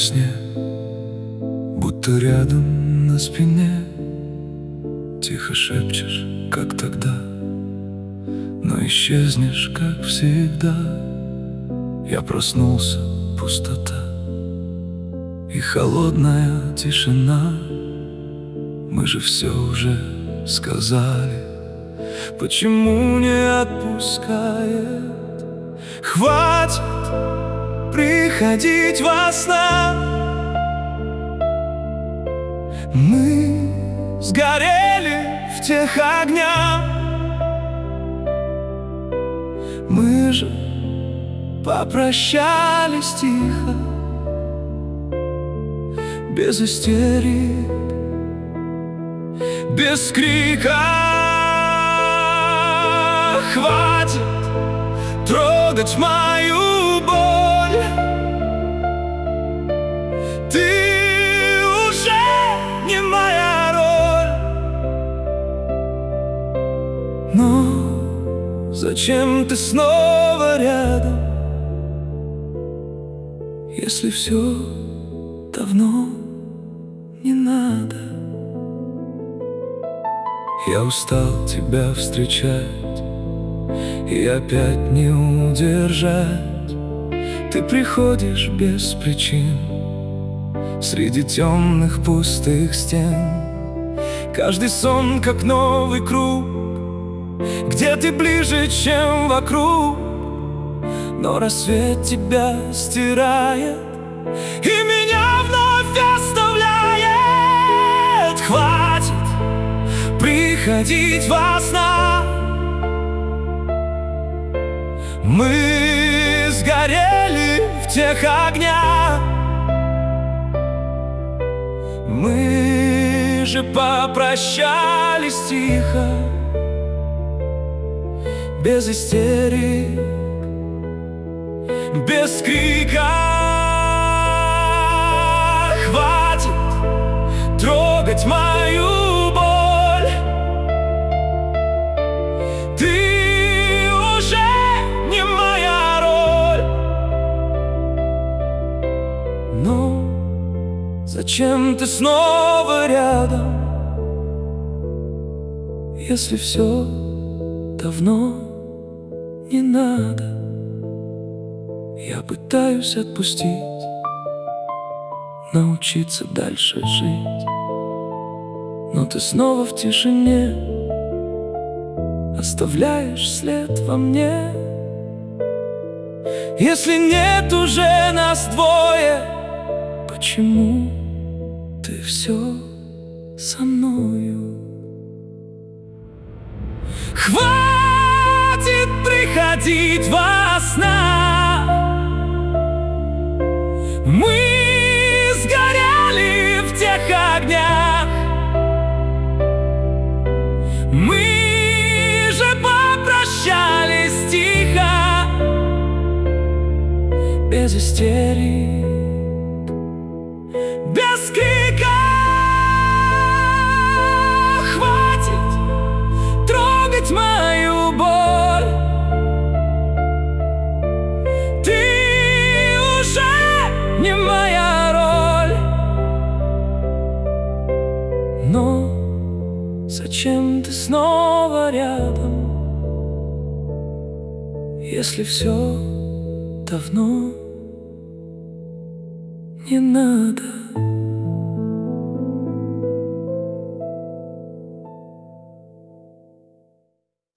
сне, будто рядом на спине. Тихо шепчешь, как тогда, но исчезнешь, как всегда. Я проснулся, пустота и холодная тишина. Мы же все уже сказали, почему не отпускает? Хватит приходить во снах. Мы сгорели в тех огнях. Мы же попрощались тихо, без истерик, без крика. Хватит трогать мою боль. Ты уже не моя роль. Но зачем ты снова рядом, если все давно не надо? Я устал тебя встречать и опять не удержать. Ты приходишь без причин среди темных пустых стен. Каждый сон как новый круг, где ты ближе, чем вокруг. Но рассвет тебя стирает и меня вновь оставляет. Хватит приходить во снах. Мы сгорели в тех огнях. Мы же попрощались тихо, без истерик, без крика. Хватит трогать мою боль. Ты уже не моя роль. Но зачем ты снова рядом, если все давно не надо? Я пытаюсь отпустить, научиться дальше жить, но ты снова в тишине оставляешь след во мне. Если нет уже нас двое, почему ты все со мною? Хватит приходить во снах. Мы сгорели в тех огнях. Мы же попрощались тихо, без истерик, без крика. Хватит трогать мою боль. Ты уже не моя роль. Но зачем ты снова рядом, если все давно не надо?